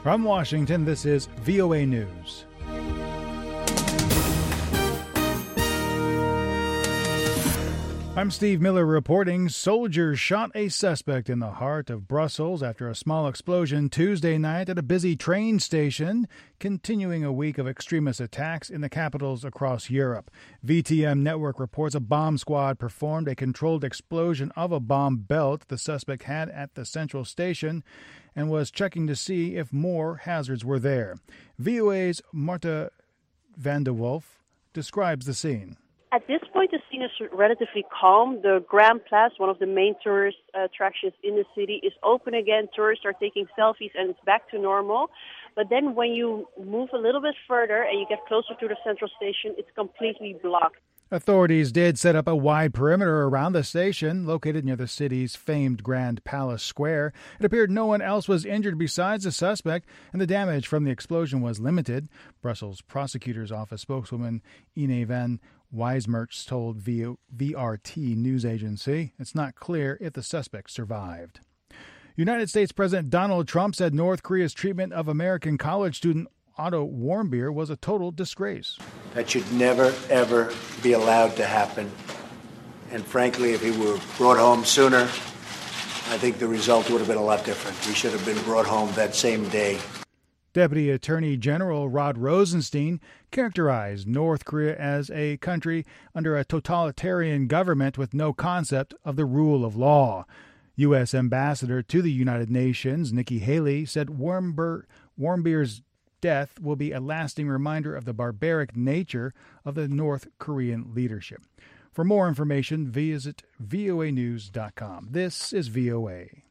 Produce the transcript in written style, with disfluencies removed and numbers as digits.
From Washington, this is VOA News. I'm Steve Miller reporting. Soldiers shot a suspect in the heart of Brussels after a small explosion Tuesday night at a busy train station, continuing a week of extremist attacks in the capitals across Europe. VTM Network reports a bomb squad performed a controlled explosion of a bomb belt the suspect had at the central station and was checking to see if more hazards were there. VOA's Marta van der Wolf describes the scene. At this point, the scene is relatively calm. The Grand Place, one of the main tourist attractions in the city, is open again. Tourists are taking selfies and it's back to normal. But then when you move a little bit further and you get closer to the central station, it's completely blocked. Authorities did set up a wide perimeter around the station, located near the city's famed Grand Palace Square. It appeared no one else was injured besides the suspect, and the damage from the explosion was limited. Brussels Prosecutor's Office spokeswoman Ine van Wijsmerts told VRT news agency it's not clear if the suspect survived. United States President Donald Trump said North Korea's treatment of American college student Otto Warmbier was a total disgrace. That should never, ever be allowed to happen. And frankly, if he were brought home sooner, I think the result would have been a lot different. He should have been brought home that same day. Deputy Attorney General Rod Rosenstein characterized North Korea as a country under a totalitarian government with no concept of the rule of law. U.S. Ambassador to the United Nations Nikki Haley said Warmbier's death will be a lasting reminder of the barbaric nature of the North Korean leadership. For more information, visit voanews.com. This is VOA.